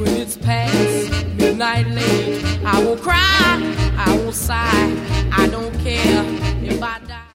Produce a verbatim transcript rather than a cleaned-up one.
when it's past midnight late. I won't cry, I won't sigh.